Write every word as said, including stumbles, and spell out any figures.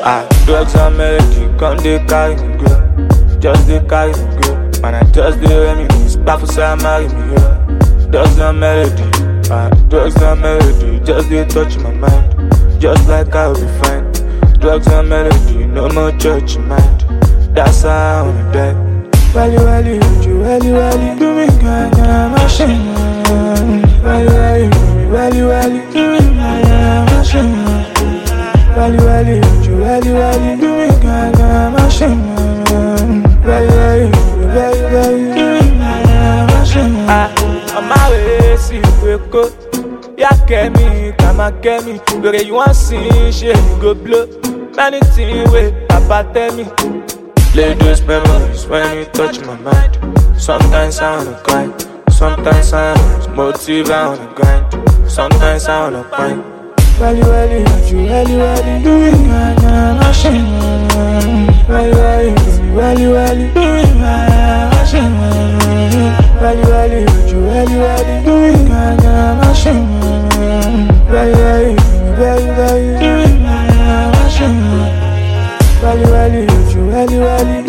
Ah, drugs and melody, come they carry me go. Just they carry me go. Man, I just they reminisce. Baffle say marry me, yeah. Drugs and melody, ah, drugs and melody, just they touch my mind. Just like I'll be fine. Drugs and melody, no more church in mind. That's how I wanna die. Wally wally, you wally wally, do me kinda machine. Wally wally, wally wally, do me kinda machine. Wally wally, you wally wally, do me kinda machine. Wally wally, wally wally, do me kinda machine. Ah, on my way, see you go. Ya kemi, kama kemi, the you want see, she go blow. Many things wait, Papa tell me. Play those memories when you touch my mind. Sometimes I wanna cry, sometimes I wanna motive, I wanna grind. Sometimes I wanna pine. Wally wally, you wally wally, do it kinda machine. Wally wally, wally wally, do it kinda machine. Wally wally, you wally wally, do it kinda machine. Wally wally, wally wally, do it kinda machine. Wally wally, you wally wally.